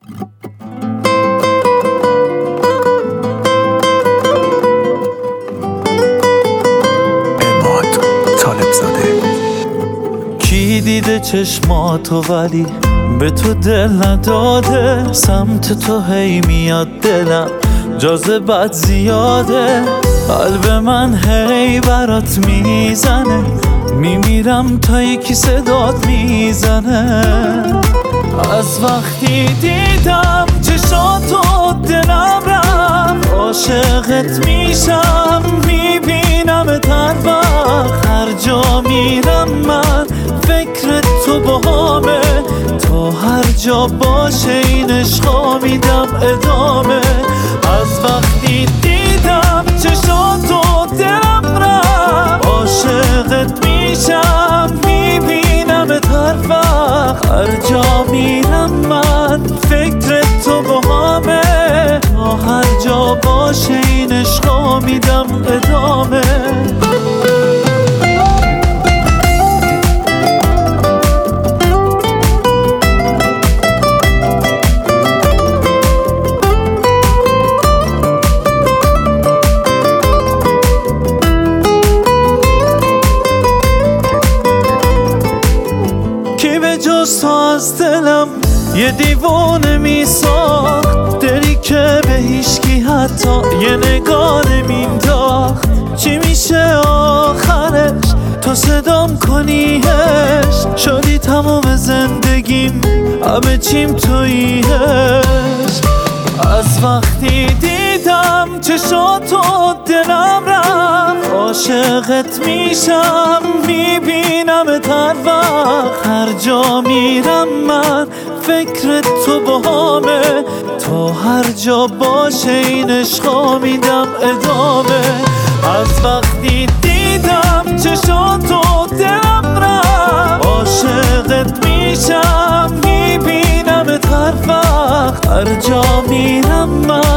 کی دیده چشماتو ولی به تو دل نداده، سمت تو هی میاد دلم جاذبت زیاده، قلب من هی برات میزنه، میمیرم تا یکی صدات میزنه. از وقتی دیدم چشاتو دلم رفت، عاشقت میشم میبینمت هر وقت، هر جا میرم من فکر تو باهامه، تا هر جا باشه این عشقا میدم ادامه. از وقتی دیدم چشاتو دلم رفت، عاشقت میشم میبینمت هر وقت، هر جا میرم من فکر تو باهامه، تا هر جا باشه این عشقا میدم ادامه. جز تو از دلم یه دیوانه میساخت، دلی که به هیچکی حتی یه نگاه نمینداخت. چی میشه آخرش تو صدام کنیش، شدی تمام زندگیم همه چیم توییش. از وقتی دیدم چشاتو دلم رفت، عاشقت میشم میبینمت هر وقت، هر جا میرم من فکر تو باهامه، تا هر جا باشه این عشقا میدم ادامه. از وقتی دیدم چشاتو دلم رفت، عاشقت میشم میبینمت هر وقت، هر جا میرم من